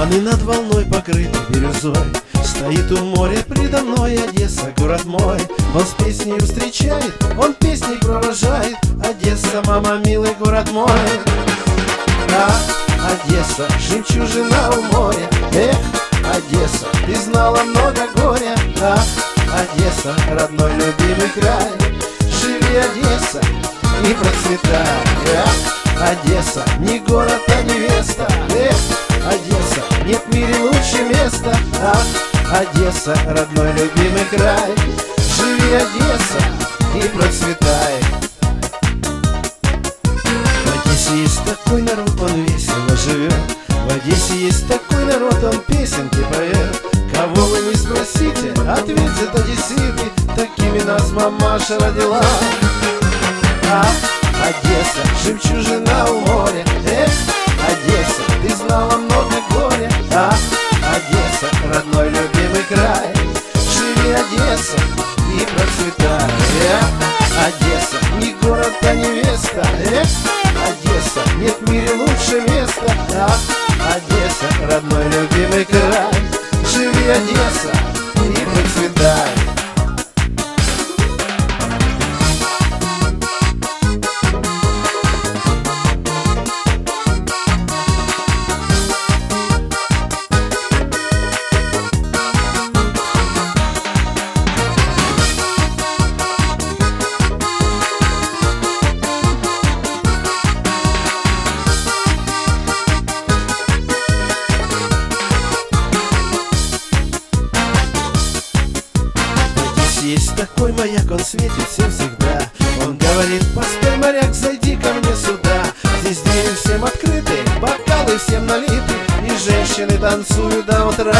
Туманы над волной покрыты бирюзой, стоит у моря предо мной Одесса, город мой. Он с песней встречает, он песней провожает. Одесса, мама, милый город мой. Одесса, жемчужина у моря. Эх, Одесса, ты знала много горя. Одесса, родной любимый край. Живи, Одесса, и процветай. Одесса, не город, а невеста. Эх, Одесса, нет в мире лучше места. Одесса, родной любимый край. Живи, Одесса, и процветай. В Одессе есть такой народ, он весело живет. В Одессе есть такой народ, он песенки поет. Кого вы не спросите, ответят одесситы. Такими нас мамаша родила. Одесса, жемчужина у моря. Эх, Одесса, ты знала много горя. Одесса, родной любимый край. Живи, Одесса, и процветай. Одесса, не город, а невеста. Эх, Одесса, нет в мире лучше места. Одесса, родной любимый край. Живи, Одесса, и процветай. Есть такой маяк, он светит всем всегда. Он говорит: поспей, моряк, зайди ко мне сюда. Здесь двери всем открыты, бокалы всем налиты, и женщины танцуют до утра.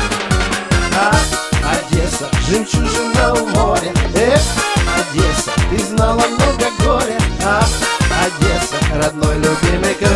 Одесса, жемчужина у моря. Эх, Одесса, ты знала много горя. Одесса, родной любимый край.